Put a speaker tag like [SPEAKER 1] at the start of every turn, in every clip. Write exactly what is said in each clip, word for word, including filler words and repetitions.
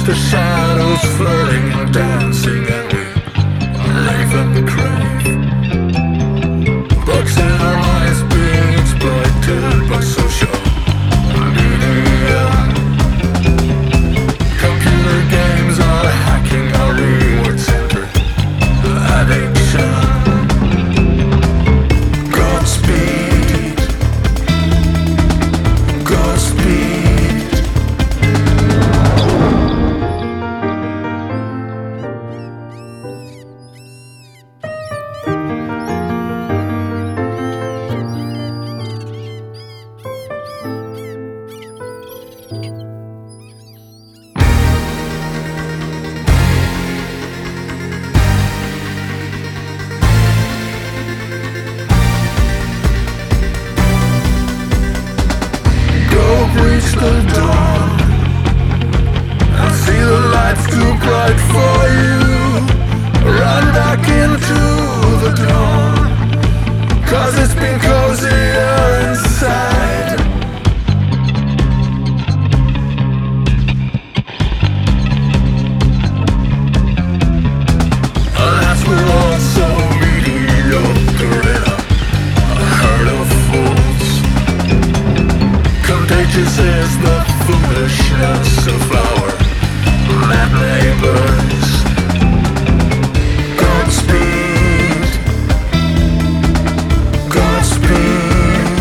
[SPEAKER 1] The shadows flirting and dancing, and we live and crave. Bugs in our eyes being exploited by social media. Computer games are hacking our reward center addiction. Godspeed, Godspeed. Reach the dawn and see the lights too bright for you. Run back into the dawn, 'cause it's been cozier inside. Alas, we're all so mediocre in a herd of fools. Contagious is the foolishness of our mad neighbors. Godspeed, Godspeed.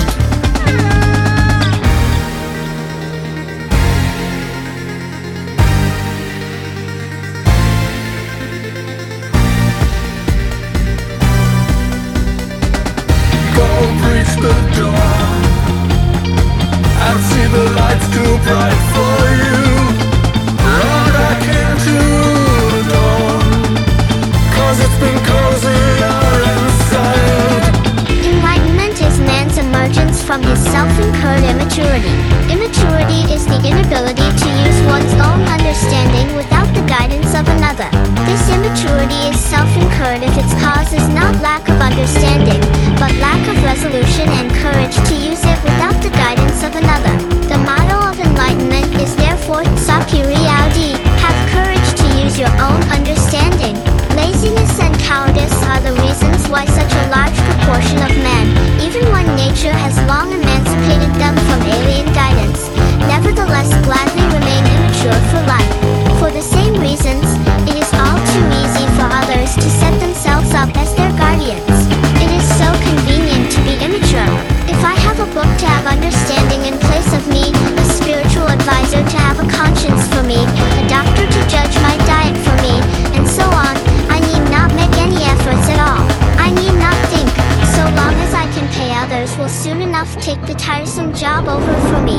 [SPEAKER 1] Go reach the dawn and see the lights too bright for you. Run back into the dawn, 'cause it's been cozier inside.
[SPEAKER 2] Enlightenment is man's emergence from his self-incurred immaturity. Immaturity is the inability to use one's own understanding without the guidance of another. This immaturity is self-incurred if its cause is not lack of understanding, but lack of resolution and courage to use it without the guidance of another. The motto of enlightenment is therefore sapiriaudi, have courage to use your own understanding. Laziness and cowardice are the reasons why such a large proportion of men, even when nature has long emancipated them from alien guidance, nevertheless gladly remain immature for life. For the same reasons, it is all too easy for others to set themselves up as their guardians. It is so convenient to be immature. If I have a book to have understanding in place of me, a spiritual advisor to have a conscience for me, a doctor to judge my diet for me, and so on, I need not make any efforts at all. I need not think, so long as I can pay others will soon enough take the tiresome job over for me.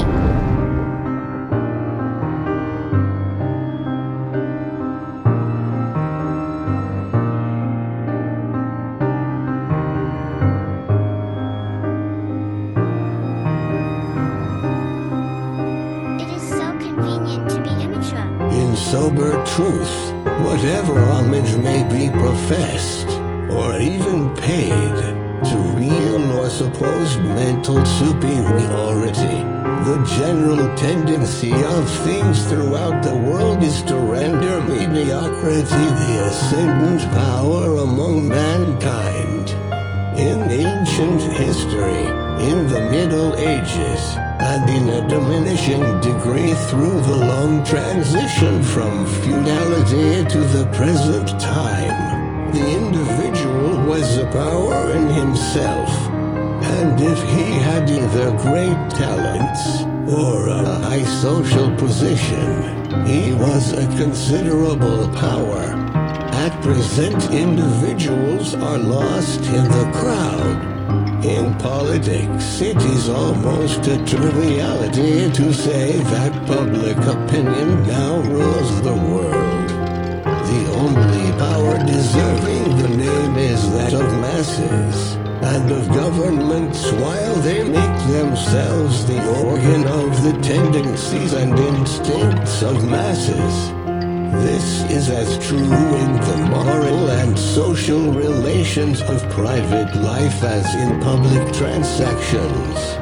[SPEAKER 3] In sober truth, whatever homage may be professed, or even paid, to real or supposed mental superiority, the general tendency of things throughout the world is to render mediocrity the ascendant power among mankind. In ancient history, in the Middle Ages, and in a diminishing degree through the long transition from feudality to the present time, the individual was a power in himself, and if he had either great talents or a high social position, he was a considerable power. At present, individuals are lost in the crowd. In politics, it is almost a triviality to say that public opinion now rules the world. The only power deserving the name is that of masses, and of governments, while they make themselves the organ of the tendencies and instincts of masses. This is as true in the moral and social relations of private life as in public transactions.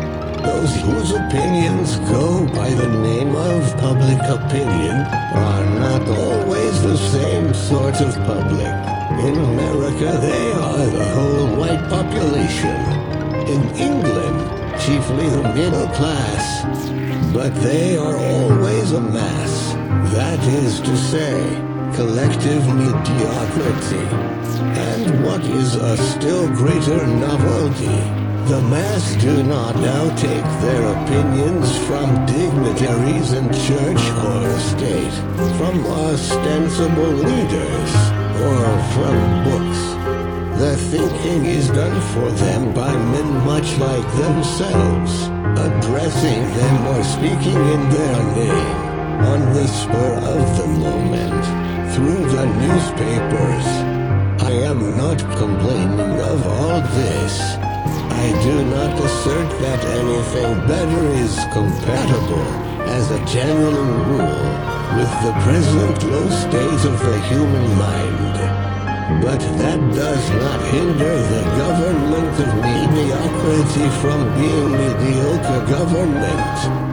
[SPEAKER 3] Those whose opinions go by the name of public opinion are not always the same sort of public. In America, they are the whole white population. In England, chiefly the middle class. But they are always a mass. That is to say, collective mediocrity. And what is a still greater novelty, the mass do not now take their opinions from dignitaries in church or state, from ostensible leaders, or from books. The thinking is done for them by men much like themselves, addressing them or speaking in their name, on the spur of the moment, through the newspapers. I am not complaining of all this. I do not assert that anything better is compatible, as a general rule, with the present low state of the human mind. But that does not hinder the government of mediocrity from being mediocre government.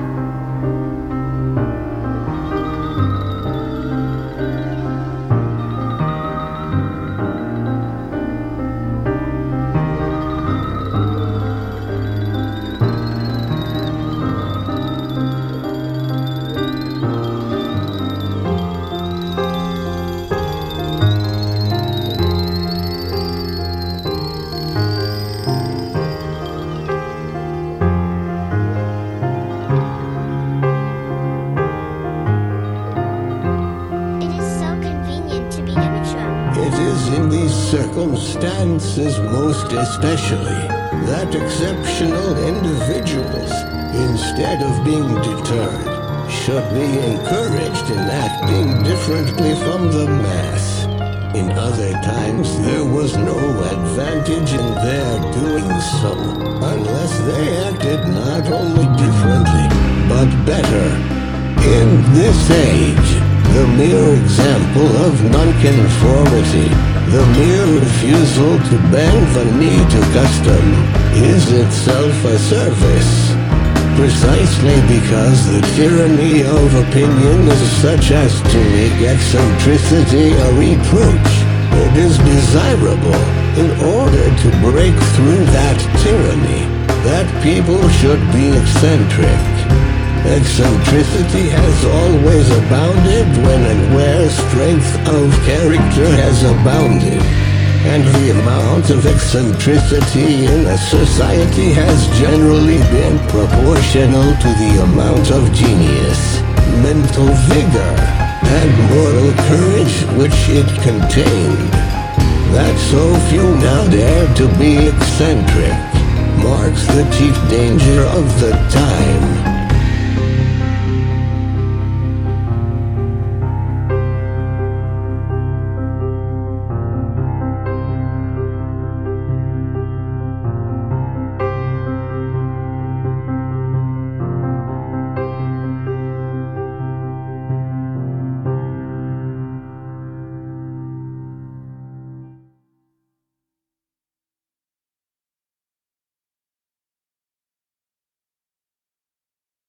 [SPEAKER 3] Circumstances most especially, that exceptional individuals, instead of being deterred, should be encouraged in acting differently from the mass. In other times there was no advantage in their doing so, unless they acted not only differently, but better. In this age, the mere example of nonconformity, the mere refusal to bend the knee to custom, is itself a service. Precisely because the tyranny of opinion is such as to make eccentricity a reproach, it is desirable, in order to break through that tyranny, that people should be eccentric. Eccentricity has always abounded when and where strength of character has abounded, and the amount of eccentricity in a society has generally been proportional to the amount of genius, mental vigor, and moral courage which it contained. That so few now dare to be eccentric marks the chief danger of the time.